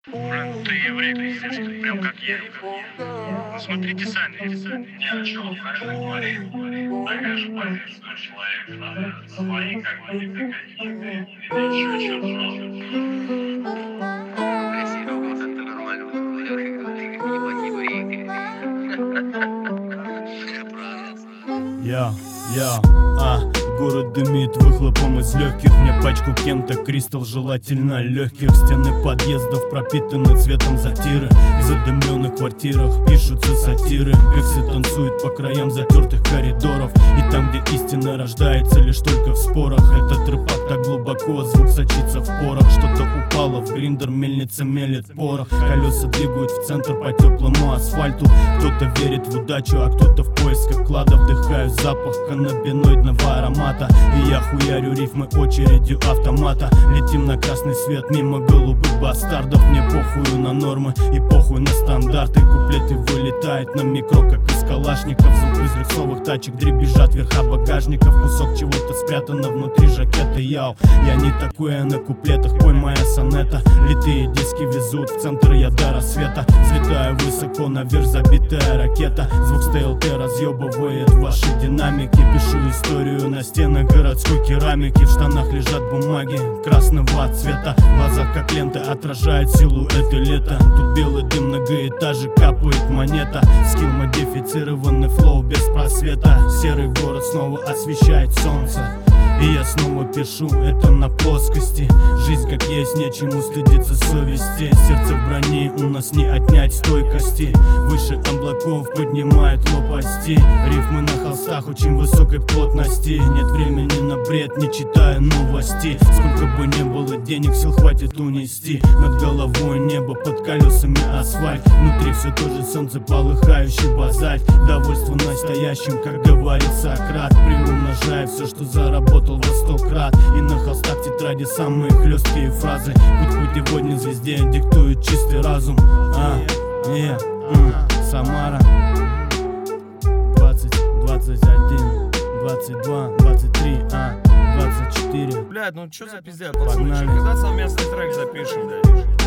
Бренд, ты еврей, пиздец, прям как я. Ну, смотрите сами. Нет, чё, правильно говори. Такая же позиция человека. Свои, как бы, никакие. Или чё, Город дымит выхлопом из легких. Мне пачку Кента Кристалл, желательно легких. Стены подъездов пропитаны цветом затиры. В задымленных квартирах пишутся сатиры. Певцы танцуют по краям затертых коридоров. И там, где истина рождается лишь только в спорах. Этот рэп так глубоко, звук сочится в порох. Что-то упало в гриндер, мельница мелет порох. Колеса двигают в центр по теплому асфальту. Кто-то верит в удачу, а кто-то в поисках клада. Вдыхаю запах каннабиноидного аромата. И я хуярю рифмы очередью автомата. Летим на красный свет мимо голубых бастардов. Мне похую на нормы и похуй на стандарты. Куплеты вылетают на микро, как из калашников. Звук из рисовых тачек дребезжат верха багажников. Кусок чего-то спрятано внутри жакета. Яу, я не такой, а на куплетах пой моя сонета. Литые диски везут в центр я до рассвета. Взлетаю высоко наверх, забитая ракета. Звук с ТЛТ разъебывает ваши динамики. Пишу историю на стенах городской керамики. В штанах лежат бумаги красного цвета. В глазах как лента отражает силуэты лета. Тут белый дым, многоэтажек, капает монета. Скилл модифицированный, флоу без просвета. Серый город снова освещает солнце. И я снова пишу это на плоскости. Жизнь как есть, нечему стыдиться совести. Сердце в броне, у нас не отнять стойкости. Выше облаков поднимает лопасти. Рифмы на холстах очень высокой плотности. Нет времени на бред, не читая новости. Сколько бы не было денег, сил хватит унести. Над головой небо, под колесами асфальт. Внутри все то же солнце, полыхающий базальт. Довольство настоящим, как говорит Сократ. Приумножая все, что заработал во 100 крат. И на холстах тетради самые хлесткие фразы. Путь путеводной звезде диктует чистый разум. Самара 20, 21, 22, 23, 24. Блядь, ну чё за пиздец, пацаны, когда совместный трек запишем, блядь?